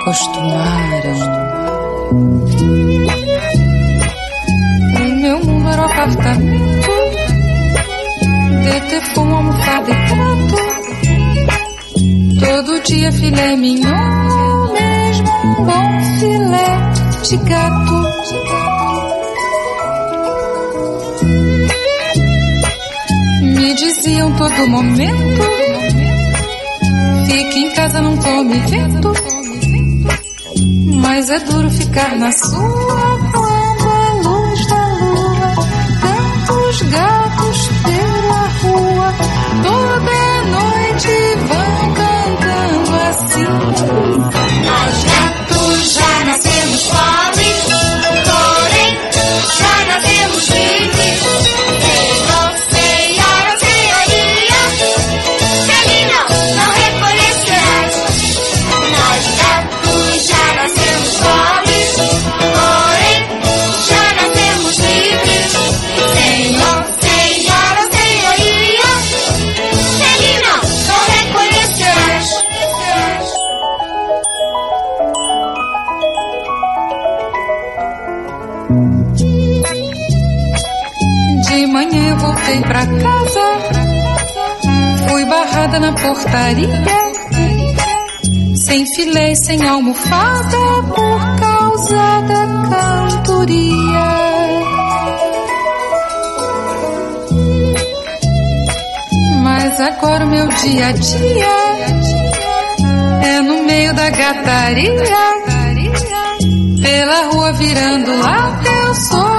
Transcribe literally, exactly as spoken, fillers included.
acostumaram. O meu mundo era um apartamento de teflon, almofada e trato. Todo dia filé mignon, mesmo um bom filé de gato. Me diziam todo momento: fique em casa, não tome vento. Mas é duro ficar na sua quando a luz da lua canta os gatos pela rua. Toda noite vão cantando assim. Nós gatos já nascemos pobres, porém já nascemos livres. Senhor, senhora, senhoria, de mim não, não reconhecerás. Nós gatos já nascemos pobres, porém já nascemos livres. Senhor, senhora, senhoria, de mim não, não reconhecerás. De manhã eu voltei pra casa, fui barrada na portaria, sem filé e sem almofada por causa da cantoria. Mas agora o meu dia a dia é no meio da gataria, pela rua virando lá eu sou